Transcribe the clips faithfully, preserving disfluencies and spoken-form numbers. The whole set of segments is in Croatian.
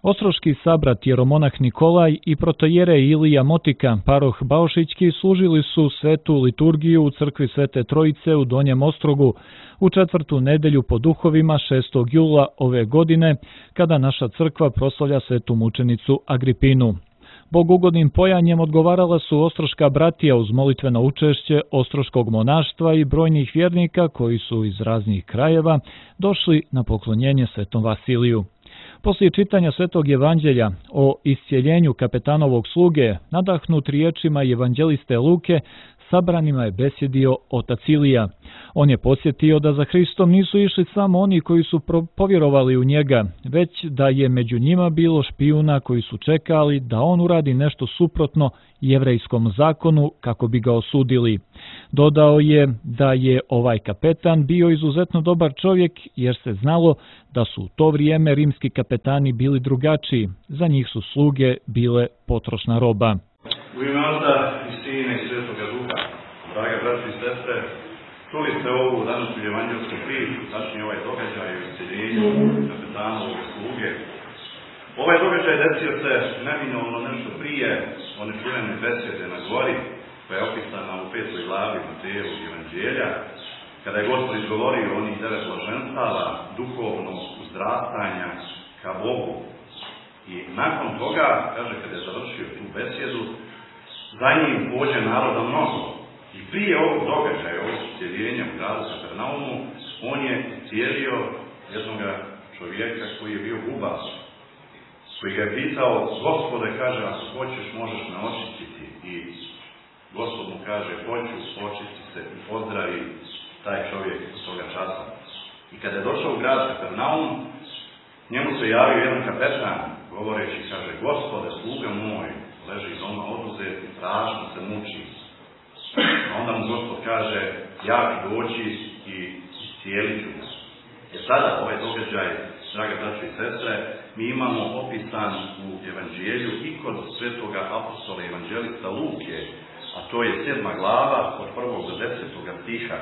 Ostroški sabrat jeromonah Nikolaj i protojere Ilija Motika, paroh Baušićki, služili su svetu liturgiju u crkvi Svete Trojice u Donjem Ostrogu u četvrtu nedelju po duhovima šestog jula ove godine, kada naša crkva proslavlja svetu mučenicu Agripinu. Bogugodnim pojanjem odgovarala su ostroška bratija uz molitveno učešće ostroškog monaštva i brojnih vjernika koji su iz raznih krajeva došli na poklonjenje svetom Vasiliju. Poslije čitanja Svetog evanđelja o iscijeljenju kapetanovog sluge, nadahnut riječima evanđeliste Luke, sabranima je besjedio otac Ilija. On je podsjetio da za Hristom nisu išli samo oni koji su povjerovali u njega, već da je među njima bilo špijuna koji su čekali da on uradi nešto suprotno jevrejskom zakonu kako bi ga osudili. Dodao je da je ovaj kapetan bio izuzetno dobar čovjek jer se znalo da su u to vrijeme rimski kapetani bili drugačiji, za njih su sluge bile potrošna roba. U ime Oca i Sina i Svetoga Duha, drage braći i sestre, čuli ste ovu današnju evanđelsku priču, tačnije ovaj događaj o isceljenju kapetanovog sluge. Ovaj događaj desio se neminovno nešto prije one čuvene besjede na gori, koja je opisana u petoj glavi Matejevog evanđelja, kada je Gospod izgovorio onih devet blaženstava duhovnog uzrastanja ka Bogu. I nakon toga, kaže, kada je završio tu besjedu, za njim pođe naroda mnogo. I prije ovog događaja, ovog iscijeljenja u gradu Kapernaumu, on je iscijelio jednog čovjeka koji je bio gubac, koji ga je pitao: Gospode, kaže, ako hoćeš, možeš me očistiti. I Gospod mu kaže: hoću, očisti se, i pozdravi taj čovjek od toga časa. I kada je došao u grad Kapernaum, njemu se javio jedan kapetan, govoreći, kaže: Gospode, sluga moj leži doma oduzet i strašno se muči. A onda mu Gospod kaže: ja ću doći i iscijelit ću ga. Jer sada ovaj događaj, drage braće i sestre, mi imamo opisan u evanđelju i kod svetoga apostola evanđelista Luke, a to je sedma glava od prvog do desetoga stiha,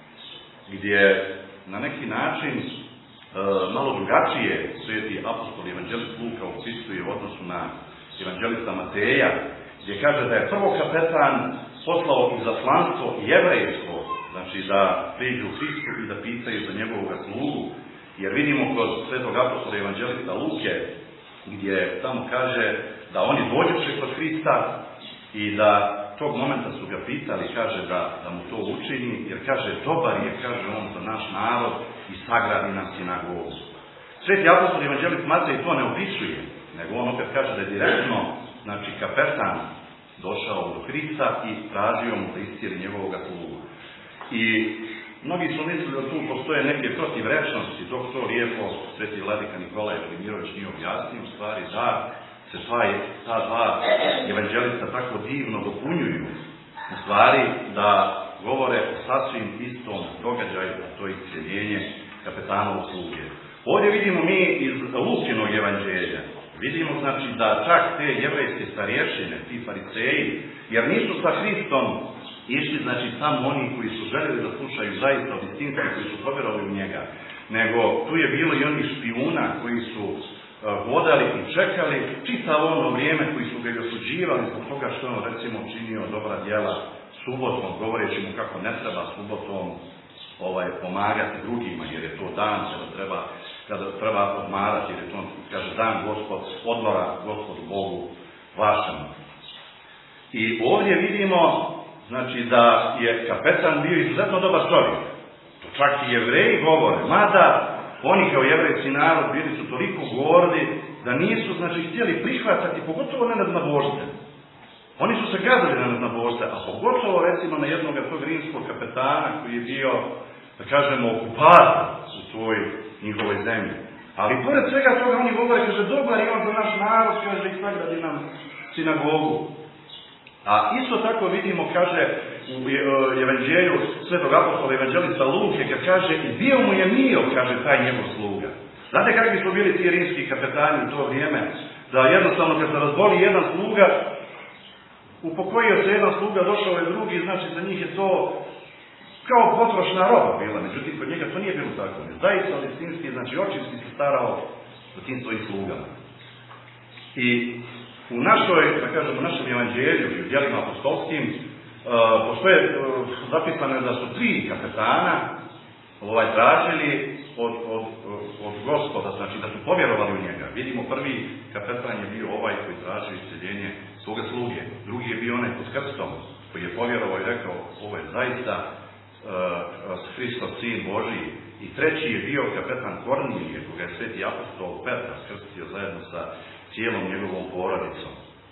gdje na neki način e, malo drugačije sveti apostol evanđelist Luka opisuje u odnosu na evanđelista Mateja, gdje kaže da je prvo kapetan poslao izaslanstvo jevrejsko, znači da priđu Hristu i da pitaju za njegovog slugu, jer vidimo kod svetog apostola evanđelista Luke, gdje tamo kaže da oni dođuše kod Hrista i da tog momenta su ga pitali, kaže, da, da mu to učini, jer kaže: dobar je, kaže on, za naš narod i sagradi nam sinagogu. Sveti apostol evanđelist Matej to ne opisuje, nego on opet kaže da je direktno, znači, kapetan došao do Hrista i tražio mu da iscijeli njegovoga slugu. I mnogi su mislili da tu postoje neke protivrečnosti, dok to lijepo sveti vladika Nikolaj Velimirović nije objasnio, u stvari da se taj, ta dva evanđelista tako divno dopunjuju, u stvari da govore o sasvim istom događaju, a to je iscijeljenje kapetanovog sluge. Ovdje vidimo mi iz Lukinog evanđelja, vidimo, znači, da čak te jevrejske starješine, ti fariseji, jer nisu sa Hristom išli, znači, samo oni koji su željeli da slušaju zaista od istinstva, koji su povjerovali u njega, nego tu je bilo i onih špijuna koji su hodali i čekali čitavo ono vrijeme, koji su ga i osuđivali zbog toga što on, recimo, činio dobra djela subotom, govoreći mu kako ne treba subotom ovaj, pomagati drugima, jer je to dan kada treba, kada treba odmarati, jer je to, kaže, dan Gospod, odmora Gospodu Bogu vašem. I ovdje vidimo, znači, da je kapetan bio izuzetno dobar čovjek. To čak i Jevreji govore, mada oni kao jevrejski narod bili su toliko gordi da nisu, znači, htjeli prihvatati, pogotovo ne nadnabožce. Oni su se gazili na nadnabožce, a pogotovo, recimo, na jednog tog rimskog kapetana koji je bio, da kažemo, okupator u toj njihovoj zemlji. Ali pored svega toga oni govore, kaže: dobar je on za naš narod, kaže, i sagradi nam sinagogu. A isto tako vidimo, kaže, u evanđelju svetog apostola evanđelista Luke, kad kaže: i bio mu je mio, kaže, taj njegov sluga. Znate kakvi su bili ti rimski kapetani u to vrijeme? Da jednostavno kad se razboli jedan sluga, upokojio se jedan sluga, došao je drugi, znači za njih je to kao potrošna roba bila. Međutim, kod njega to nije bilo tako. Zaista istinski, znači očinski se starao o tim svojim slugama. I u našoj, da kažemo, našem evanđelju i u djelima apostolskim, uh, postoje uh, zapisane da su tri kapetana ovaj, tražili od, od, od Gospoda, znači da su povjerovali u njega. Vidimo, prvi kapetan je bio ovaj koji traži isceljenje svoga sluge. Drugi je bio onaj pod krstom koji je povjerovao i rekao, ovo je zaista uh, Hristov sin Božiji. I treći je bio kapetan Kornilije, koga je sveti apostol Petar krstio zajedno sa cijelom njegovom porodicom.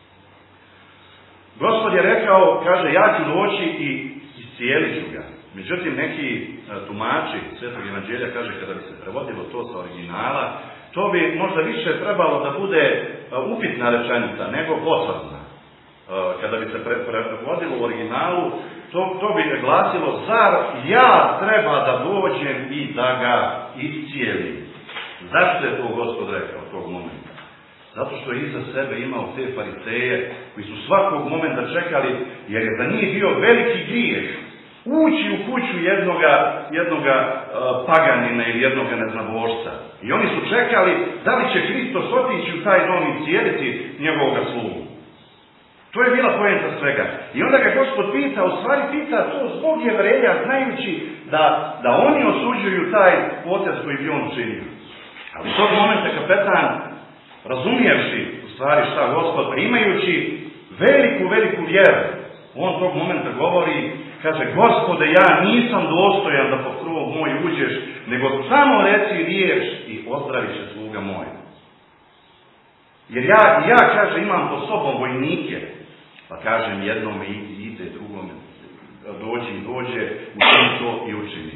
Gospod je rekao, kaže, ja ću doći i iscijelit ću ga. Međutim, neki tumači Svetog evanđelja, kaže, kada bi se prevodilo to sa originala, to bi možda više trebalo da bude upitna rečenica, nego potvrdna. Kada bi se prevodilo u originalu, to, to bi glasilo, zar ja treba da dođem i da ga iscijelim? Zašto je to Gospod rekao tog momenta? Zato što je iza sebe imao te fariseje koji su svakog momenta čekali, jer je za njih bio veliki grijeh ući u kuću jednoga, jednoga uh, paganina ili jednoga neznabošca. I oni su čekali da li će Hristos otići u taj dom i cijeliti njegovog slugu. To je bila poenta svega. I onda ga Gospod pita, u stvari pita to zbog Jevreja, znajući da, da oni osuđuju taj potez koji bi on učinio. Ali tog momenta kapetan, razumijevši u stvari šta Gospod, imajući veliku, veliku vjeru, on tog momenta govori, kaže, Gospode, ja nisam dostojan da pod krov moj uđeš, nego samo reci riječ i ozdravit će sluga moj. Jer ja, ja, kaže, imam po sobom vojnike, pa kažem jednome ide, drugome dođi i dođe, učini to i učini.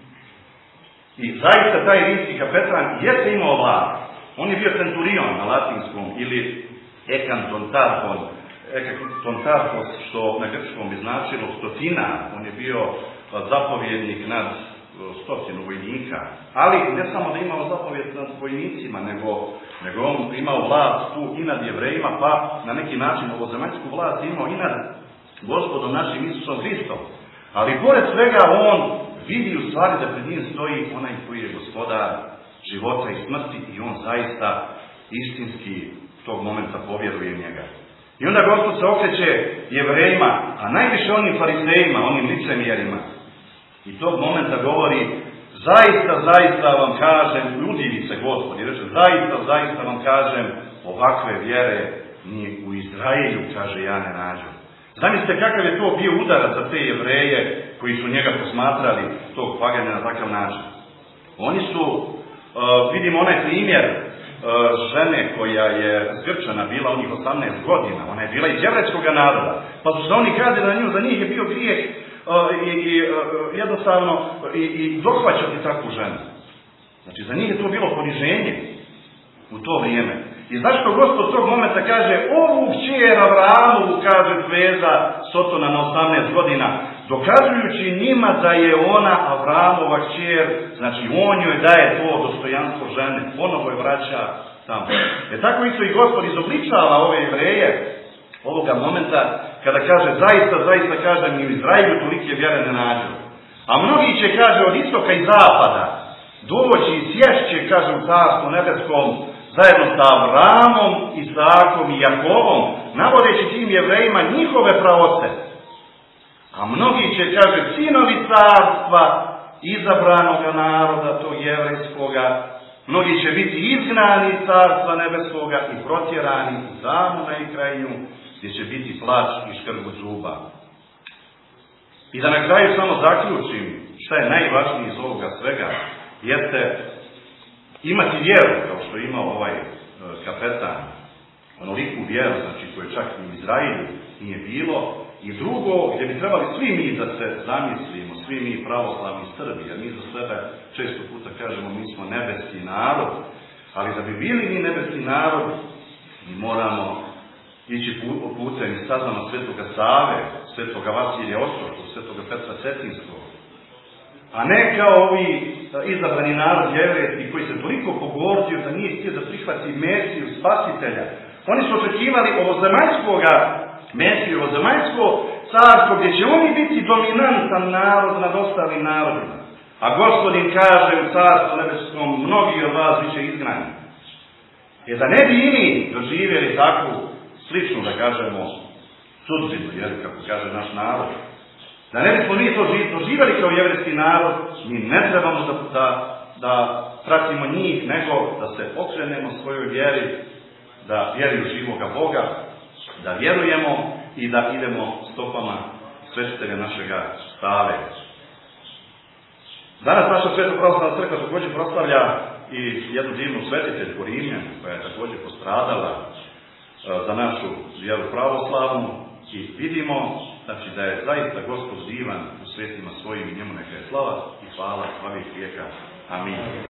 I zaista taj rimski kapetan jeste imao vlast. On je bio centurion na latinskom ili ekantontarhon, ekantontarhos, što na grčkom bi značilo stotina. On je bio zapovjednik nad stotinu vojnika. Ali ne samo da imao zapovjed nad vojnicima, nego, nego on imao vlast tu i nad Jevrejima, pa na neki način ovozemaljsku vlast imao i nad Gospodom našim Isusom Hristom. Ali pored svega on vidi u stvari da pred njim stoji onaj koji je gospodar života i smrti i on zaista istinski tog momenta povjeruje njega. I onda Gospod se okreće Jevrejima, a najviše onim farisejima, onim licemjerima. I tog momenta govori, zaista, zaista vam kažem, udivi se Gospod i reče, zaista, zaista vam kažem, ovakve vjere ni u Izraelju, kaže, ja ne nađu. Zamislite kakav je to bio udarac za te Jevreje koji su njega posmatrali, tog pagana na takav način. Oni su, uh, vidimo onaj primjer uh, žene koja je zgrčana bila onih osamnaest godina, ona je bila iz jevrejskog naroda, pa su se oni kazali na nju, za njih je bio grijeh uh, i, i uh, jednostavno i, i dohvaćati takvu ženu. Znači za njih je to bilo poniženje u to vrijeme. I zašto Gospod tog momenta kaže, ovu kćer Avramovu, kaže zveza Sotona na osamnaest godina, dokazujući njima da je ona Avramova kćer, znači on joj daje to dostojanstvo žene, ponovo je vraća tamo. E tako isto i Gospod izobličava ove Jevreje ovoga momenta, kada kaže, zaista, zaista kažem, ni u Izraelju tolike vjere ne nađu. A mnogi će, kaže, od istoka i zapada doći i sješće, kaže, u carstvu nebeskom, zajedno sa Avramom, Isakom i Jakovom, navodeći tim Jevrejima njihove praoce. A mnogi će, kaže, sinovi carstva, izabranoga naroda, tog jevrejskoga, mnogi će biti izgnani iz carstva nebeskoga i protjerani u damu na krajnju, gdje će biti plač i škrgut zuba. I da na kraju samo zaključim šta je najvažnije iz ovoga svega, jeste imati vjeru, kao što je imao ovaj e, kapetan, onoliku vjeru, znači koju čak i u Izraelju nije bilo, i drugo, gdje bi trebali svi mi da se zamislimo, svi mi pravoslavni Srbi, jer mi za sebe često puta kažemo mi smo nebeski narod, ali da bi bili mi nebeski narod, mi moramo ići putem i stazama Svetoga Save, Svetoga Vasilija Ostroškog, Svetoga Petra Cetinskog, a ne kao ovi izabrani narod jevrejski koji se toliko pogordio da nije htio da prihvati Mesiju, spasitelja. Oni su očekivali ovozemaljskoga Mesiju, ovozemaljsko carstvo gdje će oni biti dominantan narod nad ostalim narodima. A Gospodin kaže u carstvu nebeskom, mnogi od vas bit će izgnani. Jer da ne bi i mi doživjeli takvu sličnu, da kažemo, sudbinu, jer kako kaže naš narod, da ne bismo mi to doživjeli kao jevrijski narod, mi ne trebamo da, da, da pratimo njih, nego da se okrenemo svojoj vjeri, da vjeri u živoga Boga, da vjerujemo i da idemo stopama svetitelja našega Save. Danas naša Sveta pravoslavna crkva također proslavlja i jednu divnu svetiteljku Rimljanu, koja je također postradala za našu vjeru pravoslavnu, i vidimo, znači, da je zaista Gospod divan u svetima svojim i njemu neka je slava i hvala, slavih vijeka. Amin.